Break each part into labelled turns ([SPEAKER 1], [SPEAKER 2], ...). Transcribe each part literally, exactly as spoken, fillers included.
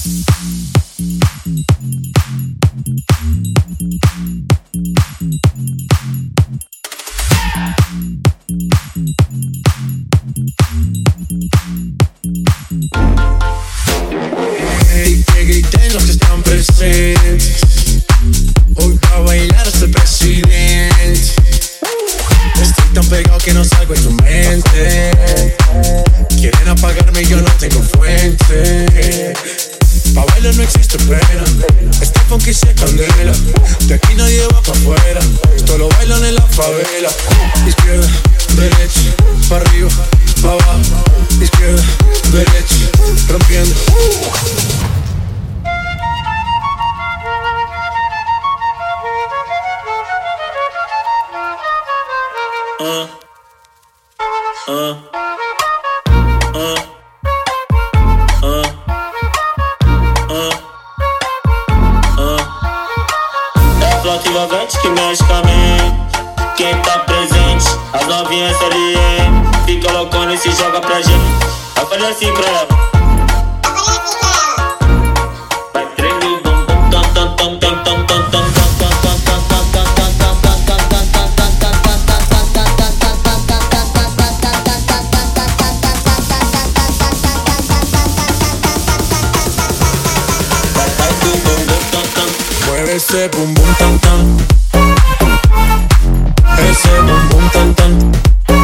[SPEAKER 1] Y que griten los que están presentes. Hoy va a bailar este presidente. Estoy tan pegado que no salgo en tu mente. Quieren apagarme y yo no tengo fuente. Pa' bailar no existe pena. Este funky se candela. De aquí nadie va pa' afuera. Esto lo bailan en la favela. Izquierda, derecha, pa' arriba, pa' abajo. Izquierda, derecha, rompiendo. Uh, uh, uh, uh, uh, uh. É flota envolvente que mexe com a mente. Quem tá presente, as novinhas ali, fica loucona e se joga pra gente. Eu falei assim pra ela. Vai tremendo o bumbum, tam tam tam tam tam tam tam. Ese bum bum tan tan. Ese bum bum tan tan.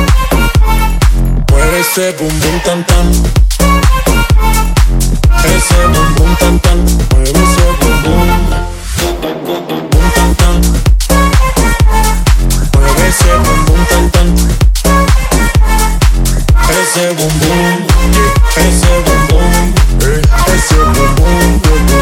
[SPEAKER 1] Mueve ese bum bum tan tan. Ese bum bum tan tan. Mueve ese bum bum. Bum tan tan. Mueve ese bum bum tan tan. Ese bum bum. Ese bum bum. Ese bum bum.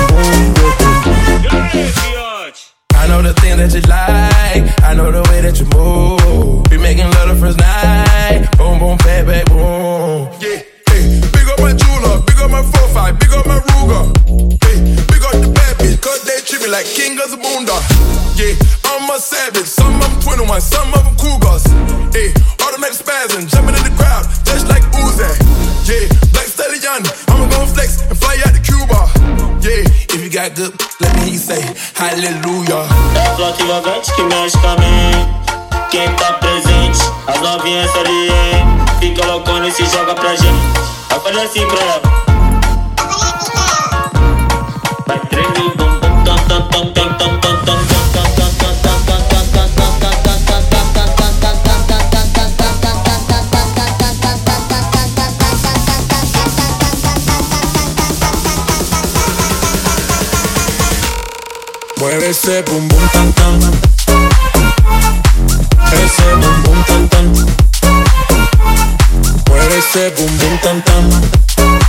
[SPEAKER 1] I know the thing that you like, I know the way that you move. Be making love the first night, boom, boom, bang, bang, boom. Yeah, hey, big up my jeweler, big up my four five, big up my Ruger. Hey, big up the bad bitch, cause they treat me like king of the boondock. Yeah, I'm a savage, some of them twenty-one, some of them cougars. Hey, automatic spasm, jumping in the crowd, just like Uzi. Yeah, Black Stallion, I'ma go flex and fly out to Cuba. Yeah, if you got good, let me hear you say hallelujah. É flota envolvente que mexe com a mente. Quem tá presente, as novinhas ali, fica loucona e se joga pra gente. Eu falei assim pra ela. Vai tremendo o bumbum, tam tam tam tam tam tam tam. Mueve ese bum bum tan tan. Ese bum bum tan tan. Mueve ese bum bum tan tan.